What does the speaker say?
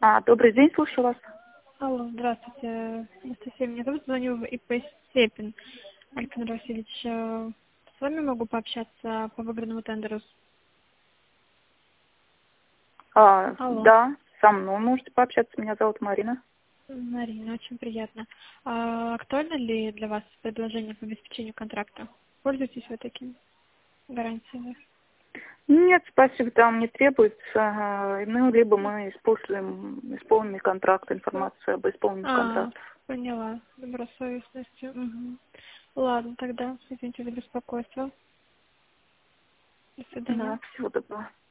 Добрый день, слушаю вас. Алло, здравствуйте, Анастасия. Меня зовут, звоню в ИП Степин. Александр Васильевич, с вами могу пообщаться по выигранному тендеру? Алло. Да, со мной можете пообщаться. Меня зовут Марина. Марина, очень приятно. Актуально ли для вас предложение по обеспечению контракта? Пользуетесь вы такими гарантиями? Нет, спасибо, там не требуется. Ну, либо мы используем исполненный контракт, информацию об исполненных контрактах. Поняла. Добросовестностью. Угу. Ладно, тогда, извините за беспокойство. До свидания. Да, всего доброго.